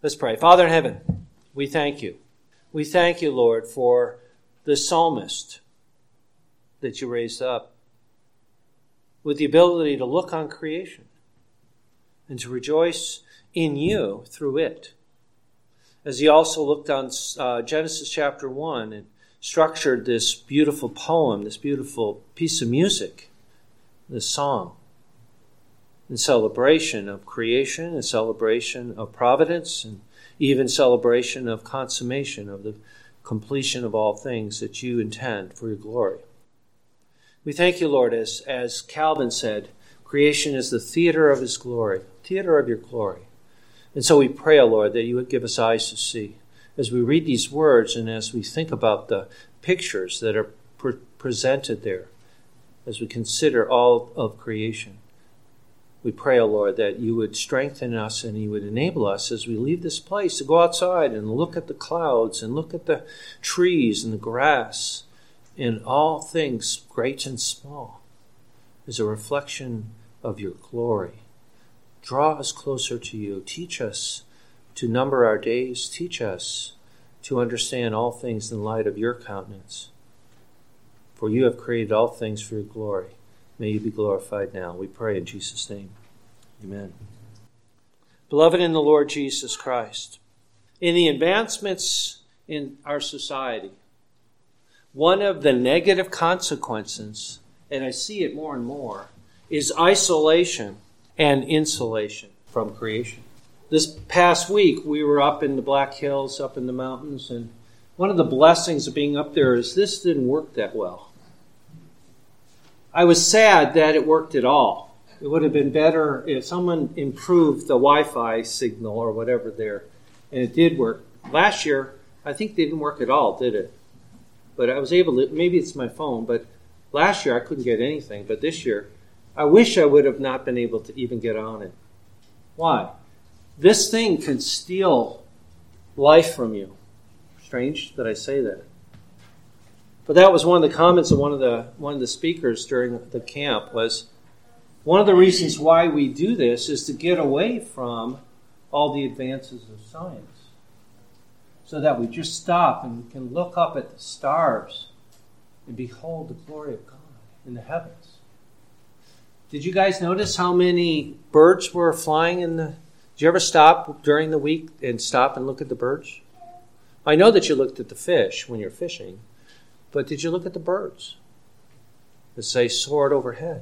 Let's pray. Father in heaven, we thank you. We thank you, Lord, for the psalmist that you raised up with the ability to look on creation and to rejoice in you through it. As he also looked on Genesis chapter 1 and structured this beautiful poem, this beautiful piece of music, this song, in celebration of creation, in celebration of providence, and even celebration of consummation, of the completion of all things that you intend for your glory. We thank you, Lord, as Calvin said, creation is the theater of his glory, theater of your glory. And so we pray, O Lord, that you would give us eyes to see. As we read these words and as we think about the pictures that are presented there, as we consider all of creation, we pray, O Lord, that you would strengthen us and you would enable us as we leave this place to go outside and look at the clouds and look at the trees and the grass and all things great and small as a reflection of your glory. Draw us closer to you. Teach us to number our days. Teach us to understand all things in light of your countenance. For you have created all things for your glory. May you be glorified now. We pray in Jesus' name. Amen. Beloved in the Lord Jesus Christ, in the advancements in our society, one of the negative consequences, and I see it more and more, is isolation and insulation from creation. This past week, we were up in the Black Hills, up in the mountains, and one of the blessings of being up there is this didn't work that well. I was sad that it worked at all. It would have been better if someone improved the Wi-Fi signal or whatever there, and it did work. Last year, I think it didn't work at all, did it? But I was able to, maybe it's my phone, but last year I couldn't get anything. But this year, I wish I would have not been able to even get on it. Why? This thing can steal life from you. Strange that I say that. But that was one of the comments of one of the speakers during the camp was, one of the reasons why we do this is to get away from all the advances of science. So that we just stop and we can look up at the stars and behold the glory of God in the heavens. Did you guys notice how many birds were flying did you ever stop during the week and stop and look at the birds? I know that you looked at the fish when you're fishing, but did you look at the birds as they soared overhead?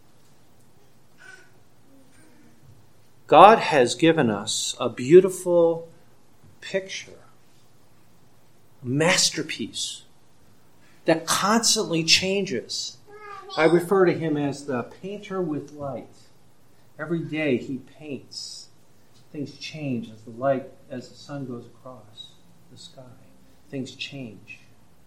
God has given us a beautiful picture, a masterpiece that constantly changes. I refer to him as the painter with light. Every day he paints. Things change as the sun goes across the sky. Things change.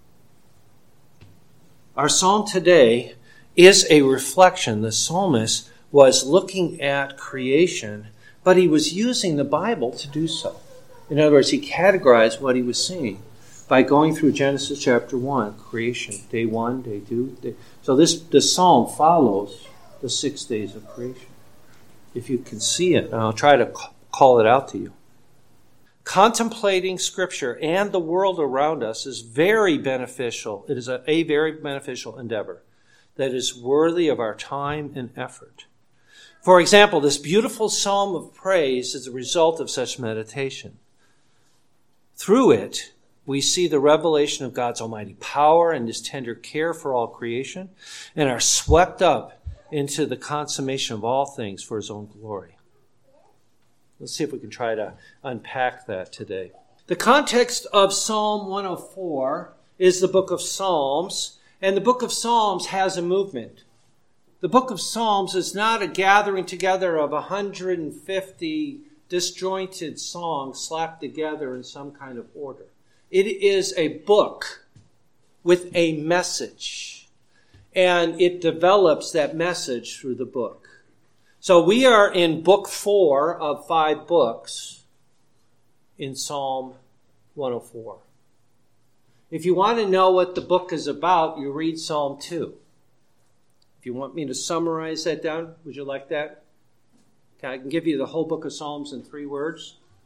Our psalm today is a reflection. The psalmist was looking at creation, but he was using the Bible to do so. In other words, he categorized what he was seeing by going through Genesis chapter 1, creation, day 1, day 2. So this psalm follows the 6 days of creation. If you can see it, and I'll try to call it out to you. Contemplating Scripture and the world around us is very beneficial. It is a very beneficial endeavor that is worthy of our time and effort. For example, this beautiful psalm of praise is a result of such meditation. Through it, we see the revelation of God's almighty power and his tender care for all creation, and are swept up into the consummation of all things for his own glory. Let's see if we can try to unpack that today. The context of Psalm 104 is the book of Psalms, and the book of Psalms has a movement. The book of Psalms is not a gathering together of 150 disjointed songs slapped together in some kind of order. It is a book with a message, and it develops that message through the book. So we are in book 4 of 5 books in Psalm 104. If you want to know what the book is about, you read Psalm 2. If you want me to summarize that down, would you like that? Okay, I can give you the whole book of Psalms in 3 words.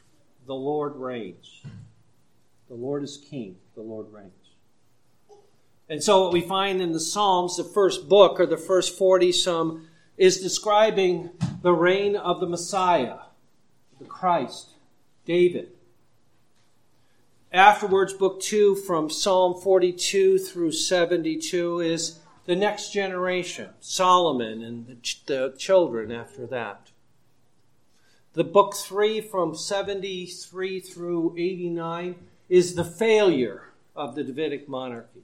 the Lord reigns. The Lord is king. The Lord reigns. And so what we find in the Psalms, the first book, or the first 40-some, is describing the reign of the Messiah, the Christ, David. Afterwards, book 2, from Psalm 42 through 72, is the next generation, Solomon and the children after that. The book 3, from 73 through 89, is the failure of the Davidic monarchy.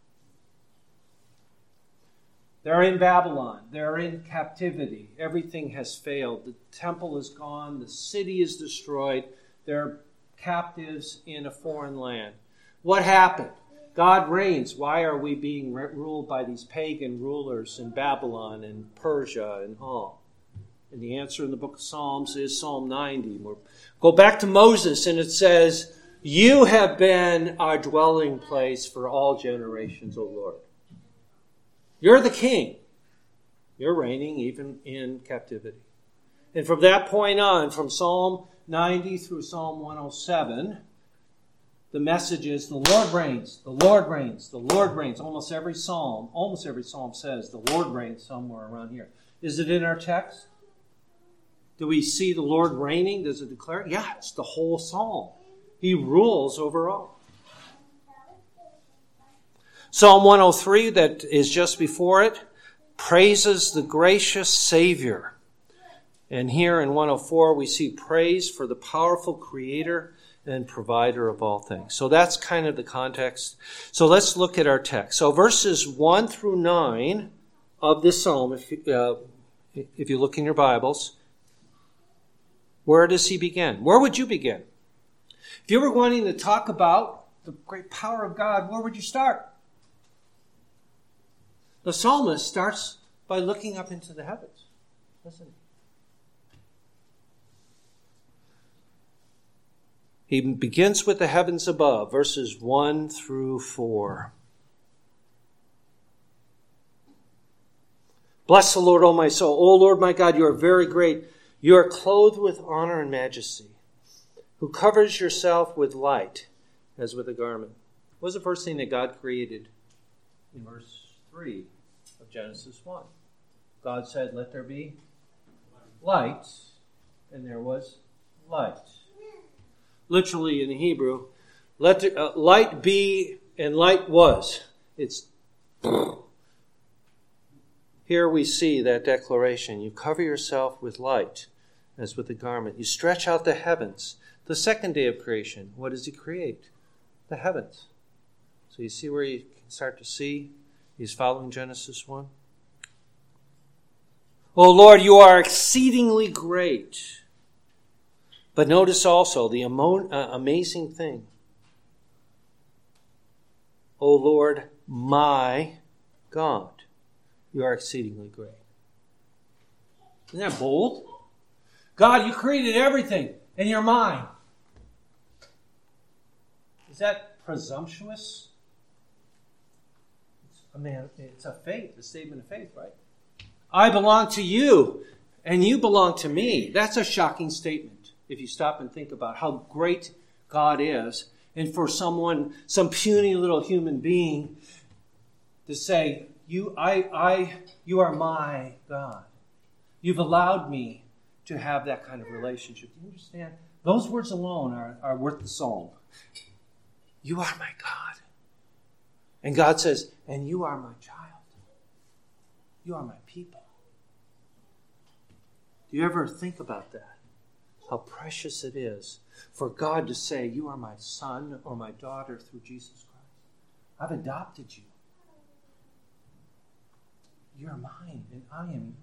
They're in Babylon. They're in captivity. Everything has failed. The temple is gone. The city is destroyed. They're captives in a foreign land. What happened? God reigns. Why are we being ruled by these pagan rulers in Babylon and Persia and all? And the answer in the book of Psalms is Psalm 90. We'll go back to Moses, and it says, "You have been our dwelling place for all generations, O Lord." You're the king. You're reigning even in captivity. And from that point on, from Psalm 90 through Psalm 107, the message is, the Lord reigns, the Lord reigns, the Lord reigns. Almost every psalm says the Lord reigns somewhere around here. Is it in our text? Do we see the Lord reigning? Does it declare it? Yeah, it's the whole psalm. He rules over all. Psalm 103, that is just before it, praises the gracious Savior. And here in 104, we see praise for the powerful Creator and Provider of all things. So that's kind of the context. So let's look at our text. So verses 1 through 9 of this psalm, if you look in your Bibles, where does he begin? Where would you begin? If you were wanting to talk about the great power of God, where would you start? The psalmist starts by looking up into the heavens, doesn't he? He begins with the heavens above, verses 1 through 4. Bless the Lord, O my soul. O Lord my God, you are very great. You are clothed with honor and majesty, who covers yourself with light as with a garment. What was the first thing that God created in verse 3 of Genesis 1? God said, let there be light, and there was light. Literally in the Hebrew, let light be, and light was. It's here we see that declaration. You cover yourself with light as with a garment. You stretch out the heavens. The second day of creation, what does he create? The heavens. So you see where you can start to see he's following Genesis 1. Oh Lord, you are exceedingly great. But notice also the amazing thing. O Lord, my God, you are exceedingly great. Isn't that bold? God, you created everything, and you're mine. Is that presumptuous? It's a faith, a statement of faith, right? I belong to you, and you belong to me. That's a shocking statement if you stop and think about how great God is, and for someone, some puny little human being, to say, you are my God. You've allowed me to have that kind of relationship. Do you understand? Those words alone are worth the psalm. You are my God. And God says, and you are my child. You are my people. Do you ever think about that? How precious it is for God to say, you are my son or my daughter through Jesus Christ. I've adopted you. You're mine and I am yours.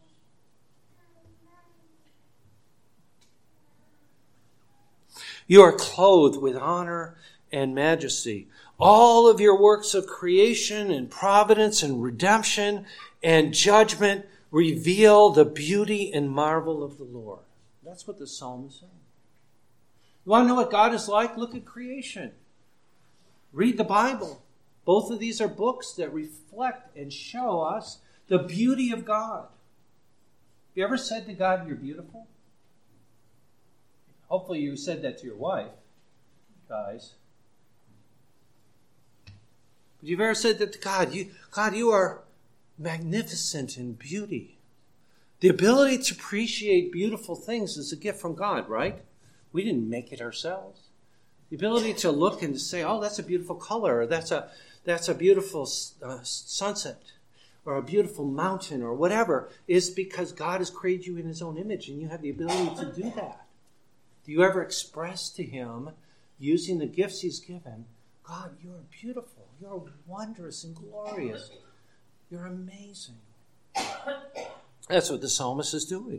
You are clothed with honor and majesty. All of your works of creation and providence and redemption and judgment reveal the beauty and marvel of the Lord. That's what the psalm is saying. You want to know what God is like? Look at creation. Read the Bible. Both of these are books that reflect and show us the beauty of God. Have you ever said to God, you're beautiful? Hopefully you said that to your wife, guys. But you've ever said that to God? God, you are magnificent in beauty. The ability to appreciate beautiful things is a gift from God, right? We didn't make it ourselves. The ability to look and to say, oh, that's a beautiful color, or that's a beautiful sunset, or a beautiful mountain, or whatever, is because God has created you in his own image, and you have the ability to do that. Do you ever express to him, using the gifts he's given, God, you're beautiful, you're wondrous and glorious, you're amazing. That's what the psalmist is doing.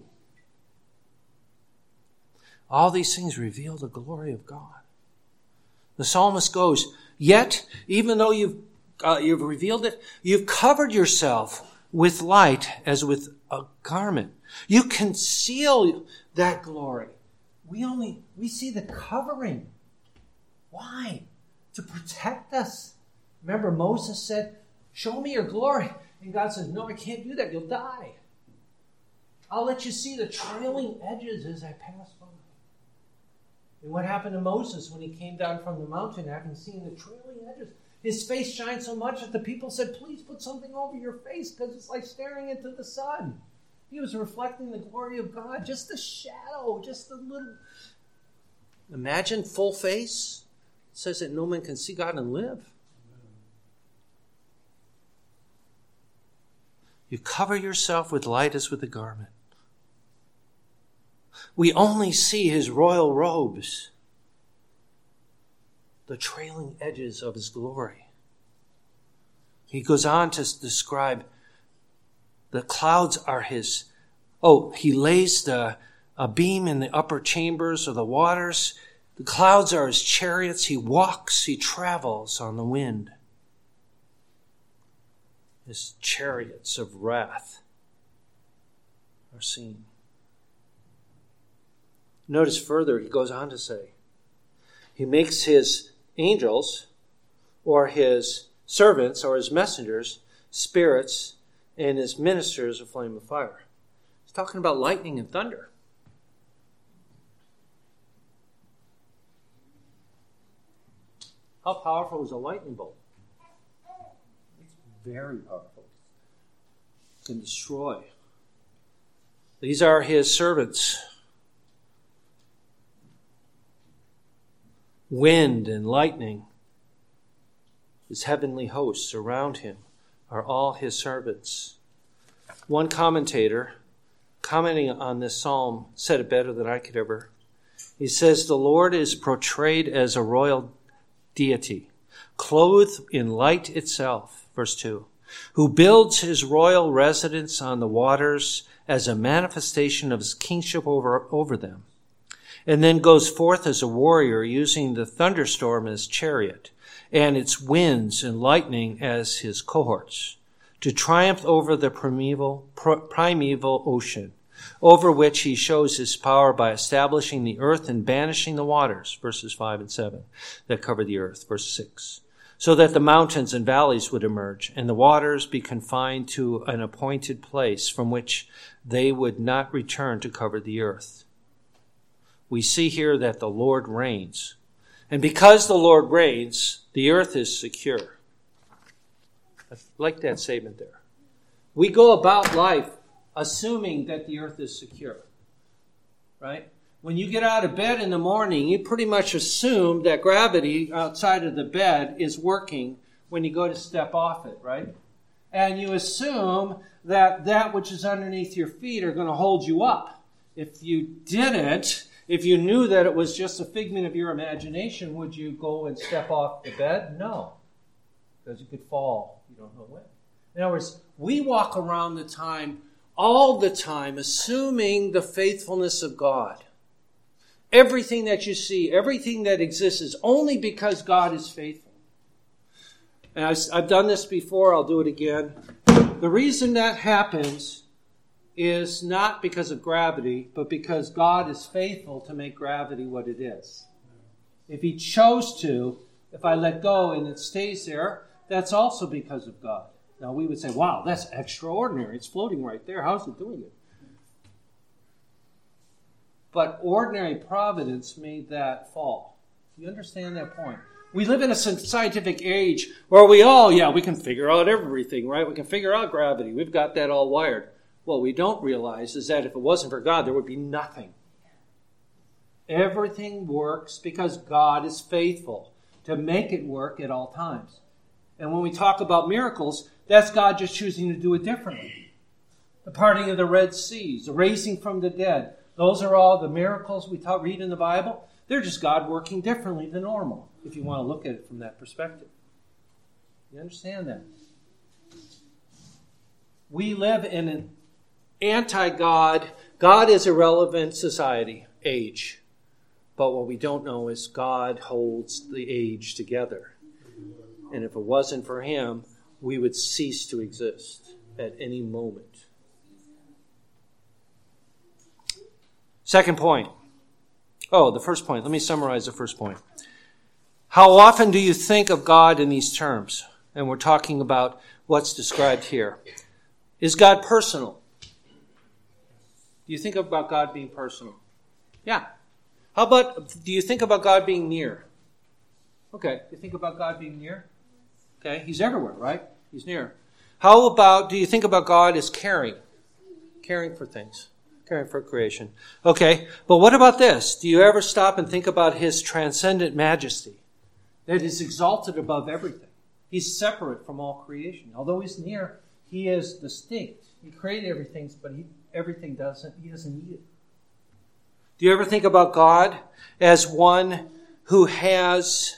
All these things reveal the glory of God. The psalmist goes, yet, even though you've revealed it, you've covered yourself with light as with a garment. You conceal that glory. We see the covering. Why? To protect us. Remember, Moses said, show me your glory. And God says, no, I can't do that. You'll die. I'll let you see the trailing edges as I pass by. And what happened to Moses when he came down from the mountain having seen the trailing edges? His face shined so much that the people said, please put something over your face because it's like staring into the sun. He was reflecting the glory of God. Just the shadow, just the little... Imagine full face. It says that no man can see God and live. You cover yourself with light as with a garment. We only see his royal robes, the trailing edges of his glory. He goes on to describe the clouds are his. Oh, he lays a beam in the upper chambers of the waters. The clouds are his chariots. He walks, he travels on the wind. His chariots of wrath are seen. Notice further, he goes on to say, he makes his angels or his servants or his messengers spirits and his ministers a flame of fire. He's talking about lightning and thunder. How powerful is a lightning bolt? It's very powerful. It can destroy. These are his servants. Wind and lightning, his heavenly hosts around him, are all his servants. One commentator, commenting on this psalm, said it better than I could ever. He says, the Lord is portrayed as a royal deity, clothed in light itself, verse 2, who builds his royal residence on the waters as a manifestation of his kingship over them. And then goes forth as a warrior using the thunderstorm as chariot and its winds and lightning as his cohorts to triumph over the primeval ocean, over which he shows his power by establishing the earth and banishing the waters, verses 5 and 7, that cover the earth, verse 6, so that the mountains and valleys would emerge and the waters be confined to an appointed place from which they would not return to cover the earth. We see here that the Lord reigns. And because the Lord reigns, the earth is secure. I like that statement there. We go about life assuming that the earth is secure. Right? When you get out of bed in the morning, you pretty much assume that gravity outside of the bed is working when you go to step off it, right? And you assume that which is underneath your feet are going to hold you up. If you didn't, if you knew that it was just a figment of your imagination, would you go and step off the bed? No. Because you could fall. You don't know when. In other words, we walk around all the time, assuming the faithfulness of God. Everything that you see, everything that exists is only because God is faithful. And I've done this before, I'll do it again. The reason that happens is not because of gravity, but because God is faithful to make gravity what it is. If he chose to, if I let go and it stays there, that's also because of God. Now we would say, wow, that's extraordinary. It's floating right there. How's it doing it? but ordinary providence made that fall. Do you understand that point? We live in a scientific age where we can figure out everything, right? We can figure out gravity. We've got that all wired. What we don't realize is that if it wasn't for God, there would be nothing. Everything works because God is faithful to make it work at all times. And when we talk about miracles, that's God just choosing to do it differently. The parting of the Red Seas, the raising from the dead, those are all the miracles we read in the Bible. They're just God working differently than normal, if you want to look at it from that perspective. You understand that? We live in an anti-God, God is irrelevant society, age. But what we don't know is God holds the age together. And if it wasn't for him, we would cease to exist at any moment. Second point. The first point. Let me summarize the first point. How often do you think of God in these terms? And we're talking about what's described here. Is God personal? Do you think about God being personal? Yeah. How about, do you think about God being near? Okay. Do you think about God being near? Okay. He's everywhere, right? He's near. How about, do you think about God as caring? Caring for things. Caring for creation. Okay. But what about this? Do you ever stop and think about his transcendent majesty? That is exalted above everything. He's separate from all creation. Although he's near, he is distinct. He created everything, but he doesn't need it. Do you ever think about God as one who has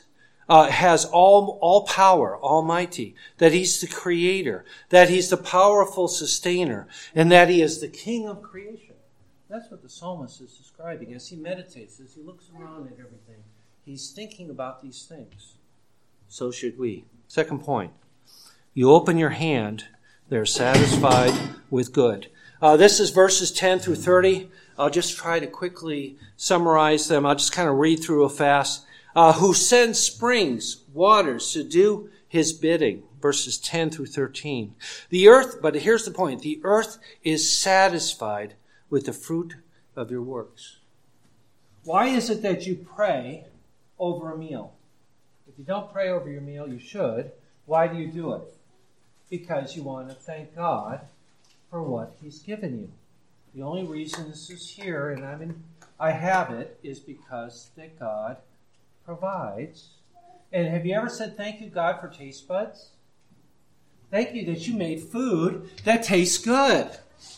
all power, almighty, that he's the creator, that he's the powerful sustainer, and that he is the king of creation? That's what the psalmist is describing as he meditates, as he looks around at everything. He's thinking about these things. So should we. Second point. You open your hand, they're satisfied with good. This is verses 10 through 30. I'll just try to quickly summarize them. I'll just kind of read through real fast. Who sends springs, waters to do his bidding. Verses 10 through 13. The earth, but here's the point. The earth is satisfied with the fruit of your works. Why is it that you pray over a meal? If you don't pray over your meal, you should. Why do you do it? Because you want to thank God for what he's given you. The only reason this is here, and I have it, is because that God provides. And have you ever said thank you, God, for taste buds? Thank you that you made food that tastes good.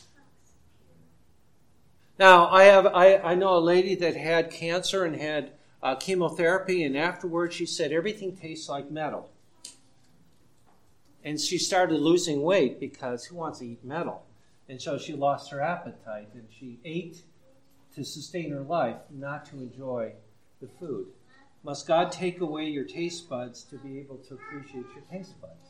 Now, I know a lady that had cancer and had chemotherapy, and afterwards she said everything tastes like metal. And she started losing weight because who wants to eat metal? And so she lost her appetite, and she ate to sustain her life, not to enjoy the food. Must God take away your taste buds to be able to appreciate your taste buds?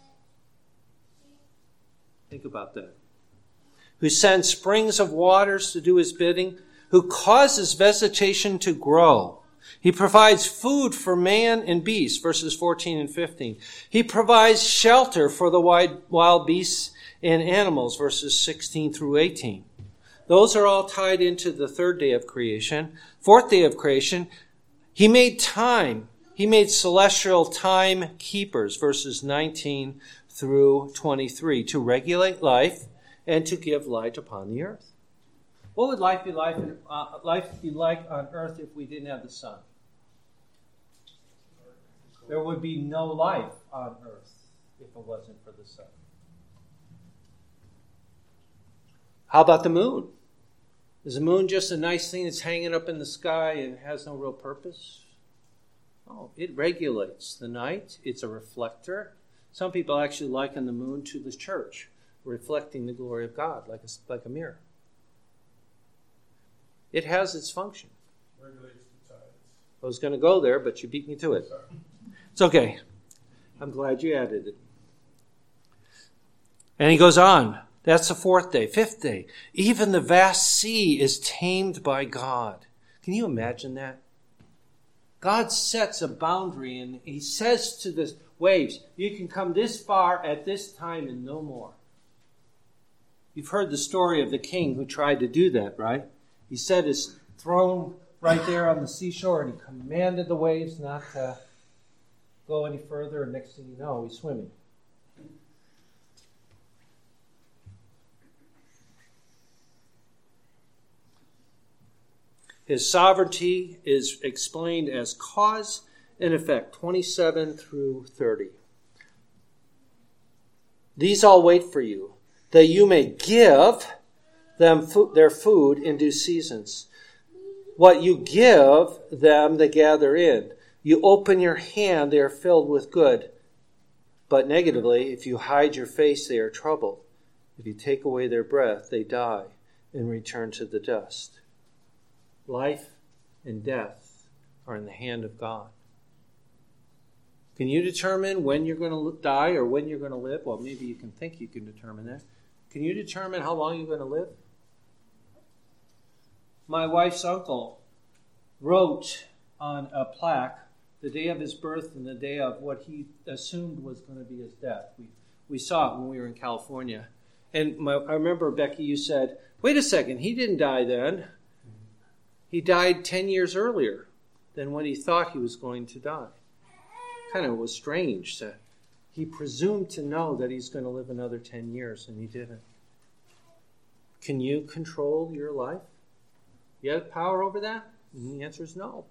Think about that. Who sends springs of waters to do his bidding, who causes vegetation to grow. He provides food for man and beast, verses 14 and 15. He provides shelter for the wild beasts and animals, verses 16 through 18. Those are all tied into the third day of creation. Fourth day of creation, he made time. He made celestial time keepers, verses 19 through 23, to regulate life and to give light upon the earth. What would life be like on earth if we didn't have the sun? There would be no life on earth if it wasn't for the sun. How about the moon? Is the moon just a nice thing that's hanging up in the sky and has no real purpose? Oh, it regulates the night. It's a reflector. Some people actually liken the moon to the church, reflecting the glory of God like a mirror. It has its function. Regulates the tides. I was going to go there, but you beat me to it. Sorry. It's okay. I'm glad you added it. And he goes on. That's the fourth day. Fifth day. Even the vast sea is tamed by God. Can you imagine that? God sets a boundary and he says to the waves, you can come this far at this time and no more. You've heard the story of the king who tried to do that, right? He set his thrown right there on the seashore, and he commanded the waves not to go any further, and next thing you know, he's swimming. His sovereignty is explained as cause and effect, 27 through 30. These all wait for you, that you may give them their food in due seasons. What you give them, they gather in. You open your hand, they are filled with good. But negatively, if you hide your face, they are troubled. If you take away their breath, they die and return to the dust. Life and death are in the hand of God. Can you determine when you're going to die or when you're going to live? Well, maybe you can think you can determine that. Can you determine how long you're going to live? My wife's uncle wrote on a plaque the day of his birth and the day of what he assumed was going to be his death. We saw it when we were in California. And I remember, Becky, you said, wait a second, he didn't die then. He died 10 years earlier than when he thought he was going to die. Kind of was strange that he presumed to know that he's going to live another 10 years, and he didn't. Can you control your life? You have power over that? And the answer is no.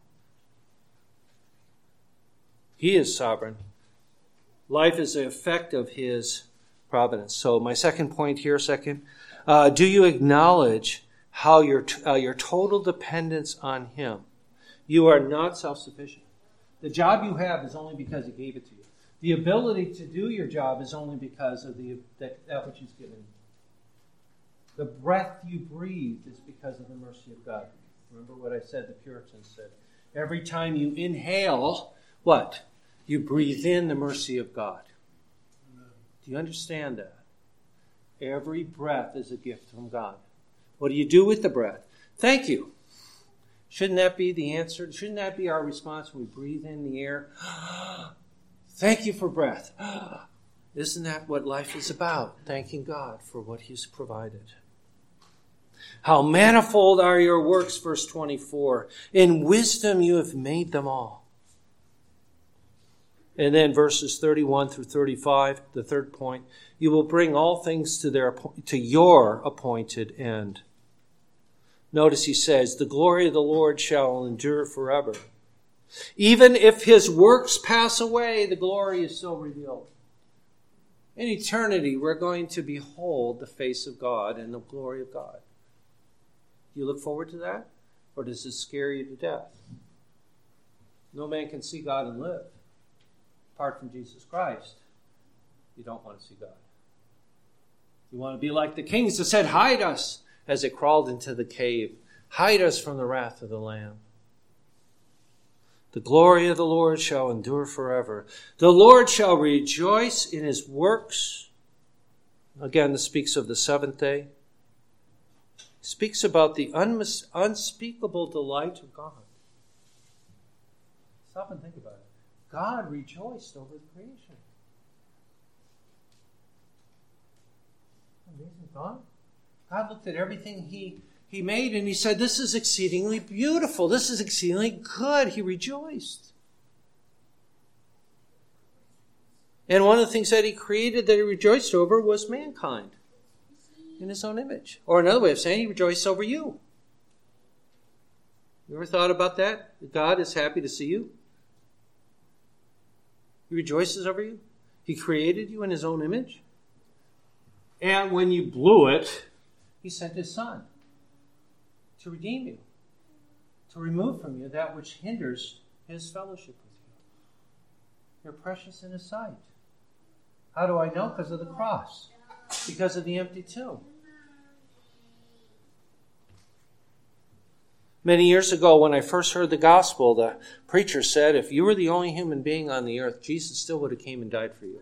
He is sovereign. Life is the effect of his providence. So my second point here, do you acknowledge how your total dependence on him? You are not self-sufficient. The job you have is only because he gave it to you. The ability to do your job is only because of that which he's given you. The breath you breathe is because of the mercy of God. Remember what I said, the Puritans said. Every time you inhale, what? You breathe in the mercy of God. Do you understand that? Every breath is a gift from God. What do you do with the breath? Thank you. Shouldn't that be the answer? Shouldn't that be our response when we breathe in the air? Thank you for breath. Isn't that what life is about? Thanking God for what he's provided. How manifold are your works, verse 24. In wisdom you have made them all. And then verses 31 through 35, the third point. You will bring all things to your appointed end. Notice he says, the glory of the Lord shall endure forever. Even if his works pass away, the glory is still revealed. In eternity, we're going to behold the face of God and the glory of God. Do you look forward to that? Or does it scare you to death? No man can see God and live. Apart from Jesus Christ, you don't want to see God. You want to be like the kings that said, hide us, as they crawled into the cave. Hide us from the wrath of the Lamb. The glory of the Lord shall endure forever. The Lord shall rejoice in his works. Again, this speaks of the seventh day. Speaks about the unspeakable delight of God. Stop and think about it. God rejoiced over the creation. Amazing thought. God looked at everything he made and he said, this is exceedingly beautiful. This is exceedingly good. He rejoiced. And one of the things that he created that he rejoiced over was mankind in his own image. Or another way of saying, he rejoiced over you. You ever thought about that? God is happy to see you. He rejoices over you. He created you in his own image. And when you blew it, he sent his Son to redeem you, to remove from you that which hinders his fellowship with you. You're precious in his sight. How do I know? Because of the cross. Because of the empty tomb. Many years ago, when I first heard the gospel, the preacher said, if you were the only human being on the earth, Jesus still would have came and died for you.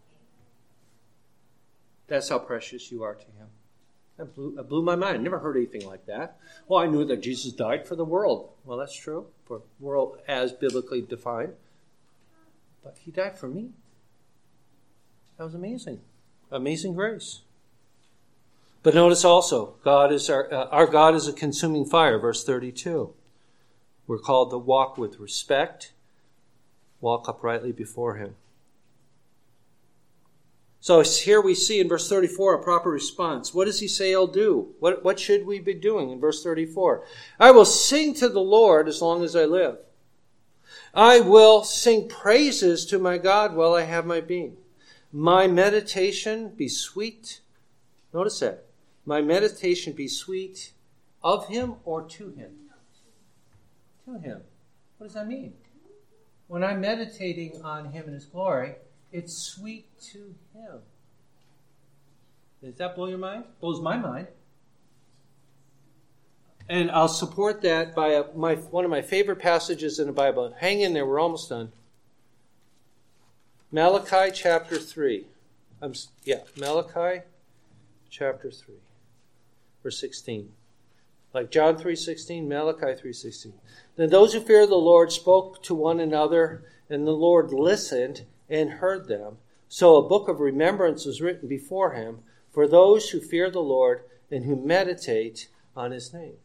That's how precious you are to him. That blew my mind. I never heard anything like that. Well, I knew that Jesus died for the world. Well, that's true, for the world as biblically defined. But he died for me. That was amazing. Amazing grace. But notice also, God is our God is a consuming fire, verse 32. We're called to walk with respect, walk uprightly before him. So here we see in verse 34 a proper response. What does he say he'll do? What should we be doing in verse 34? I will sing to the Lord as long as I live. I will sing praises to my God while I have my being. My meditation be sweet. Notice that. My meditation be sweet of him or to him? To him. What does that mean? When I'm meditating on him and his glory, it's sweet to him. Does that blow your mind? Blows my mind. And I'll support that by one of my favorite passages in the Bible. Hang in there, we're almost done. Malachi chapter 3. Malachi chapter 3, verse 16. Like John 3:16, Malachi 3:16. Then those who fear the Lord spoke to one another, and the Lord listened and heard them. So a book of remembrance was written before him for those who fear the Lord and who meditate on his name.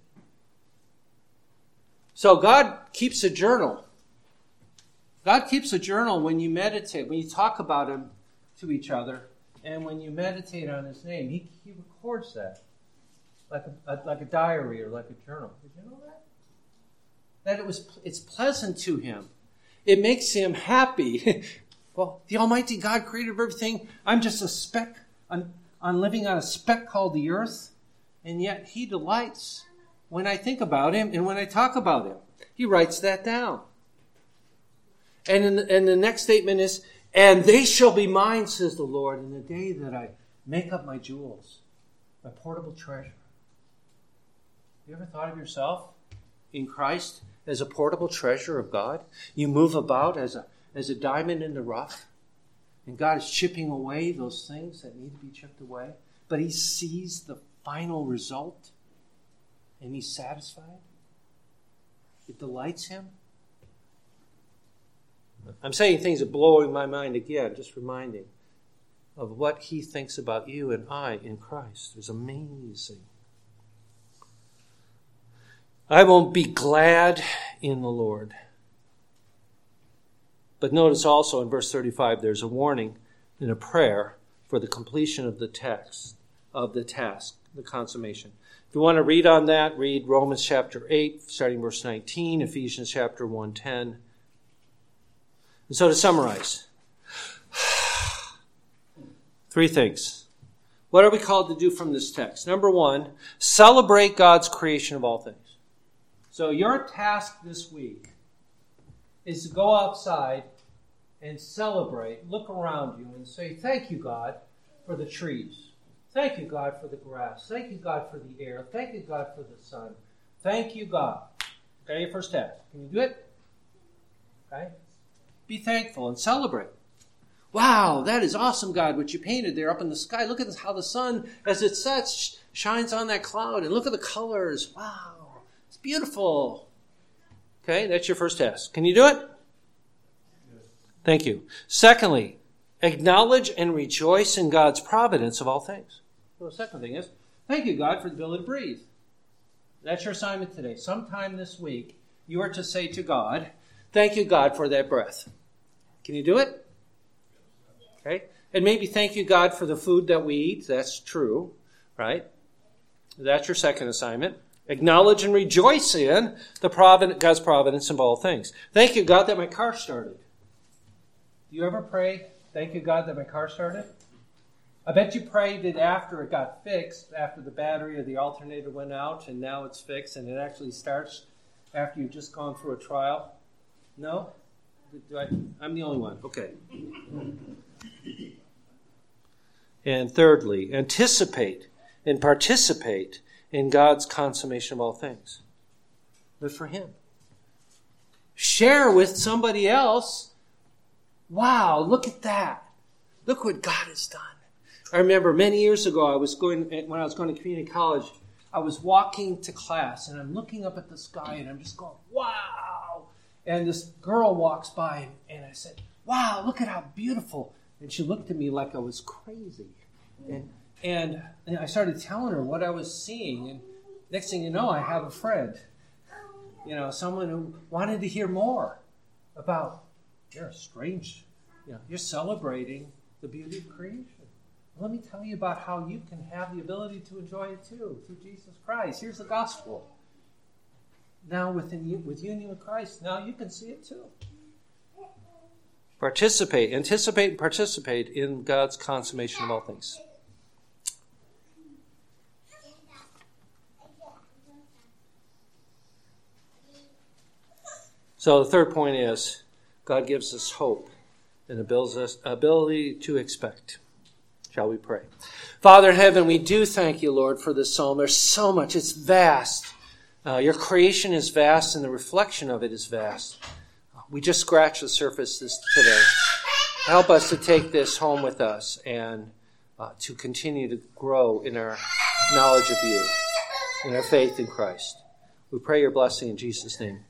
So God keeps a journal. God keeps a journal when you meditate, when you talk about him to each other, and when you meditate on his name. He records that like a diary or like a journal. Did you know that? That it's pleasant to him. It makes him happy. Well, the Almighty God created everything. I'm just a speck. I'm living on a speck called the earth. And yet he delights when I think about him and when I talk about him. He writes that down. And the next statement is, and they shall be mine, says the Lord, in the day that I make up my jewels, my portable treasure. You ever thought of yourself in Christ as a portable treasure of God? You move about as a diamond in the rough, and God is chipping away those things that need to be chipped away, but he sees the final result, and he's satisfied. It delights him. I'm saying things that blow my mind again, just reminding of what he thinks about you and I in Christ. It's amazing. I will be glad in the Lord. But notice also in verse 35, there's a warning and a prayer for the completion of the task, the consummation. If you want to read on that, read Romans chapter 8, starting verse 19, Ephesians chapter 1:10. And so to summarize, 3 things. What are we called to do from this text? Number 1, celebrate God's creation of all things. So your task this week is to go outside and celebrate, look around you and say, thank you, God, for the trees. Thank you, God, for the grass. Thank you, God, for the air. Thank you, God, for the sun. Thank you, God. Okay, your first task. Can you do it? Okay. Be thankful and celebrate. Wow, that is awesome, God, what you painted there up in the sky. Look at this, how the sun, as it sets, shines on that cloud. And look at the colors. Wow, it's beautiful. Okay, that's your first task. Can you do it? Yes. Thank you. Secondly, acknowledge and rejoice in God's providence of all things. Well, the second thing is, thank you, God, for the ability to breathe. That's your assignment today. Sometime this week, you are to say to God, thank you, God, for that breath. Can you do it? Okay. And maybe thank you, God, for the food that we eat. That's true, right? That's your second assignment. Acknowledge and rejoice in God's providence in all things. Thank you, God, that my car started. Do you ever pray, thank you, God, that my car started? I bet you prayed it after it got fixed, after the battery or the alternator went out, and now it's fixed, and it actually starts after you've just gone through a trial. No? I'm the only one. Okay. And thirdly, anticipate and participate in God's consummation of all things. Live for him. Share with somebody else. Wow, look at that. Look what God has done. I remember many years ago, when I was going to community college, I was walking to class and I'm looking up at the sky and I'm just going, wow. And this girl walks by and I said, wow, look at how beautiful. And she looked at me like I was crazy. And I started telling her what I was seeing, and next thing you know, I have a friend. Someone who wanted to hear more about, you're you're celebrating the beauty of creation. Let me tell you about how you can have the ability to enjoy it too, through Jesus Christ. Here's the gospel. Now with union with Christ, now you can see it too. Anticipate and participate in God's consummation of all things. So the third point is, God gives us hope and builds us ability to expect. Shall we pray? Father in heaven, we do thank you, Lord, for this psalm. There's so much. It's vast. Your creation is vast, and the reflection of it is vast. We just scratched the surface today. Help us to take this home with us and to continue to grow in our knowledge of you, in our faith in Christ. We pray your blessing in Jesus' name.